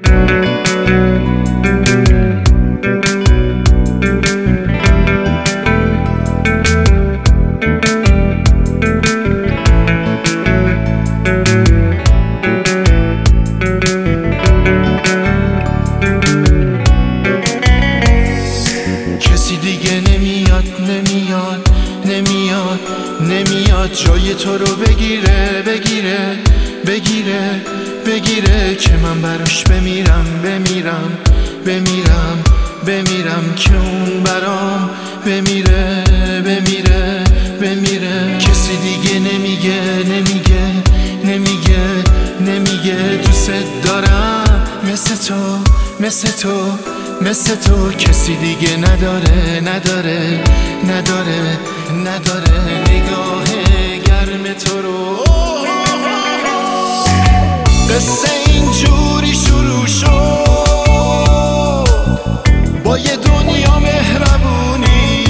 نمیاد جای تو رو بگیره که من براش بمیرم که اون برام بمیره کسی دیگه نمیگه دوست دارم مثل تو کسی دیگه نداره نگاه گرم تو رو. قصه اینجوری شروع شد با یه دنیا مهربونی،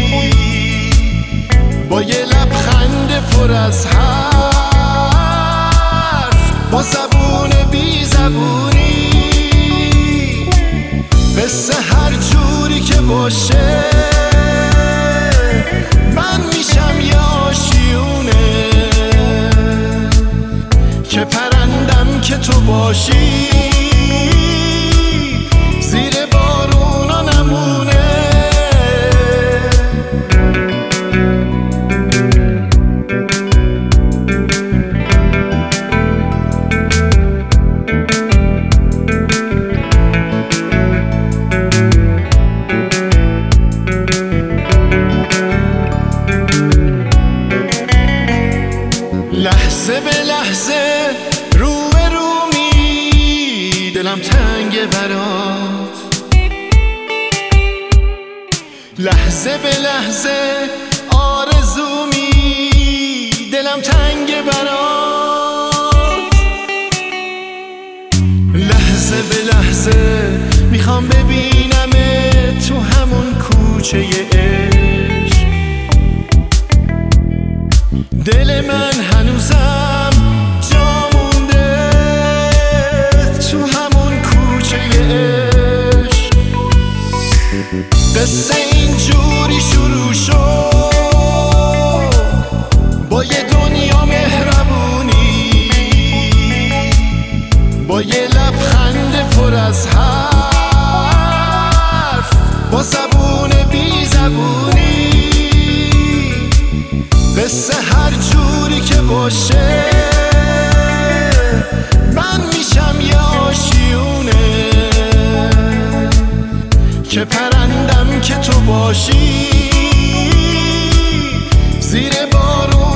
با یه لبخند پر از حرف، با زبون بی زبونی. قصه هر جوری که باشه من میشم یه آشیونه که پرندم که تو باشی زیر بارونا نمونه. لحظه به لحظه رو به رو می دلم تنگه برات، لحظه به لحظه آرزو می دلم تنگه برات. لحظه به لحظه میخوام ببینم تو همون کوچه عشق، دل من هنوزم جا مونده تو همون کوچه عشق. قصه اینجوری شروع شد با یه دنیا مهربونی، با یه لبخند پر از حرف، با زبون بی زبونی. قصه هر جوری که باشه من میشم یه آشیونه که پرندم که تو باشی زیر بارون